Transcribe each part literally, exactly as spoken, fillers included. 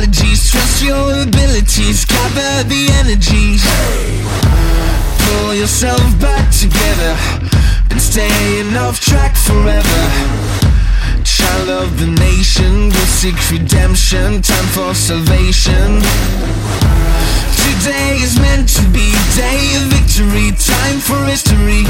strategies, trust your abilities, gather the energies. Pull yourself back together, been staying off track forever. Child of the nation, go seek redemption, time for salvation. Today is meant to be day of victory, time for history.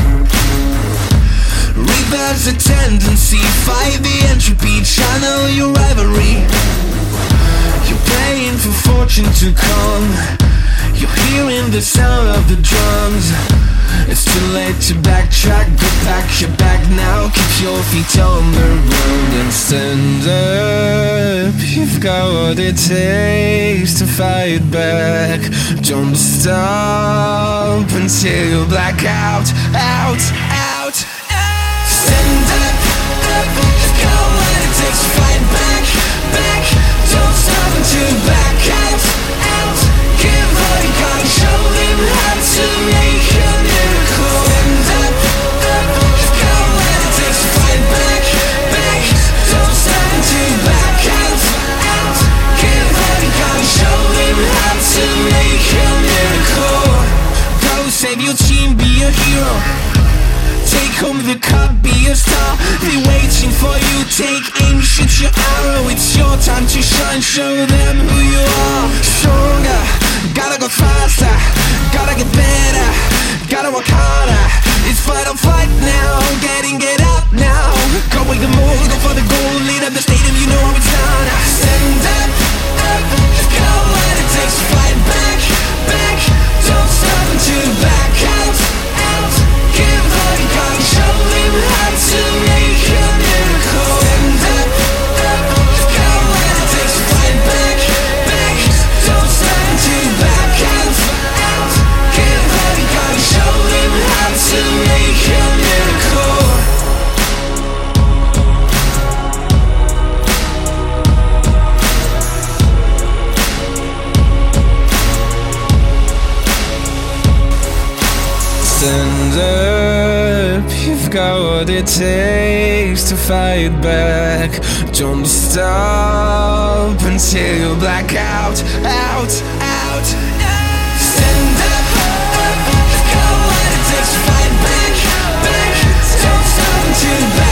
Reverse the tendency, fight the entropy, channel your rivalry. You're praying for fortune to come, you're hearing the sound of the drums. It's too late to backtrack, go pack your bag now, keep your feet on the road and stand up. You've got what it takes to fight back. Don't stop until you black out, out, out, out. Stand up, up, you've got what it takes to fight back, back. Don't stop until you black out, out. Give all you got and show them how to make a miracle. Stand up, up, you've got what it takes to fight back, back. Don't stop until you black out, out. Give all you got and show them how to make a miracle. Go save your team, be a hero. Take home the cup, be a star. They're waiting for you, take aim, shoot your arrow. It's your time to shine, show them who you are. Stronger, gotta go faster, gotta get better, gotta work harder. It's fight or flight now, getting it up now. Go with the move, go for the goal, lead up the stadium, you know how it's done. Stand up, up, you've got what it takes to fight back, back. Don't stop until you back out, out. Give all you got and show them how to make a miracle. Stand up, up, you've got what it takes to fight back, back. Don't stop until you back out, out. Give all you got and show them how to make a miracle. Stand up, you've got what it takes to fight back. Don't stop until you black out, out, out, out. Stand up, up, you've got what it takes to fight back, back. Don't stop until you black out.